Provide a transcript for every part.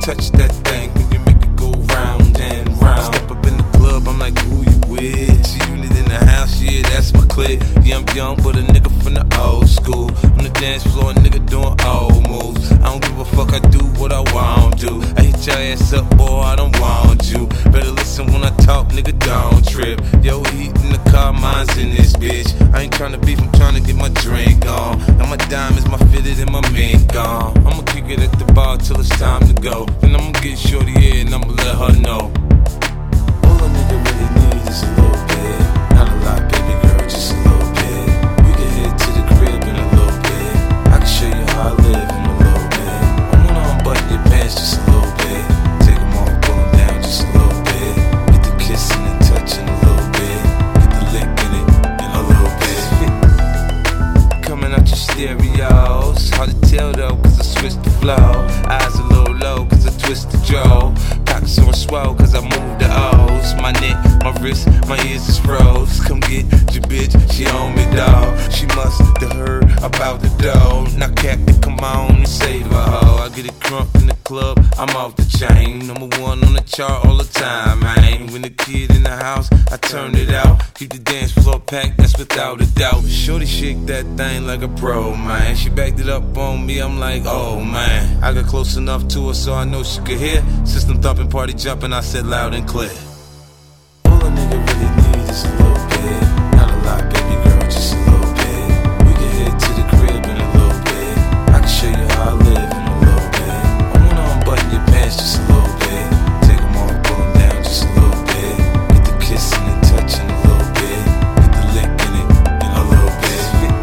touch that thing when you make it go round and round. I step up in the club, I'm like, who you with? G-Unit in the house, yeah, that's my clique. Yeah, I'm young, but a nigga from the old school. On the dance floor, a nigga doing old moves. I don't give a fuck, I do what I want to. I hit your ass up, boy, I don't want you. Better listen when I talk, nigga, don't trip. Yo, heat in the car, mine's in this bitch. I ain't tryna beef, I'm tryna get my drink on. And my diamonds, my fitted, and my mink on. I'ma kick it at the bar till it's time to go. Then I'ma get shorty here and I'ma let her know. All a nigga really needs is a little bit. Not a lot, baby girl, just a little bit. We can head to the crib in a little bit. I can show you how I live in a little bit. I wanna unbutton your pants just a little bit. Take them off, pull them down just a little bit. Get the kissing and touching a little bit. Get the lick in it in a little bit. Coming out your stereos. Hard to tell though, cause I switched the flow. Eyes a little low, cause I twist the jaw. Pockets on swell, cause I move the O's. My neck, my wrist, my ears is froze. Come get your bitch, she on me, dawg. She must have heard about the dough. Now Captain, come on and save her, ho. I get it crunk in the club, I'm off the chain. #1 on the chart all the time, man. When the kid in the house, I turn it out. Keep the dance floor packed, that's without a doubt. Shorty shake that thing like a pro, man. She backed it up on me, I'm like, oh man. I got close enough to her so I know she could hear. System thumping, party jumping, I said loud and clear. All a nigga really needs is a little bit. Not a lot, baby girl, just a little bit. We can head to the crib in a little bit. I can show you how I live in a little bit. I wanna unbutton your pants just a little bit. Take them off, pull them down just a little bit. Get the kissing and touching a little bit. Get the lick in it in a little bit.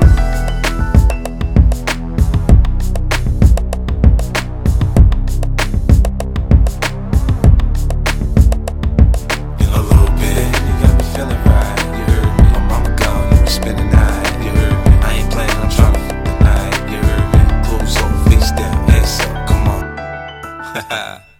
In a little bit, you got me feeling right. You heard me. My mama gone, you be spending the night. You heard me. I ain't playing, I'm trying to fuck the night. You heard me. Clothes on, face down, ass up, come on.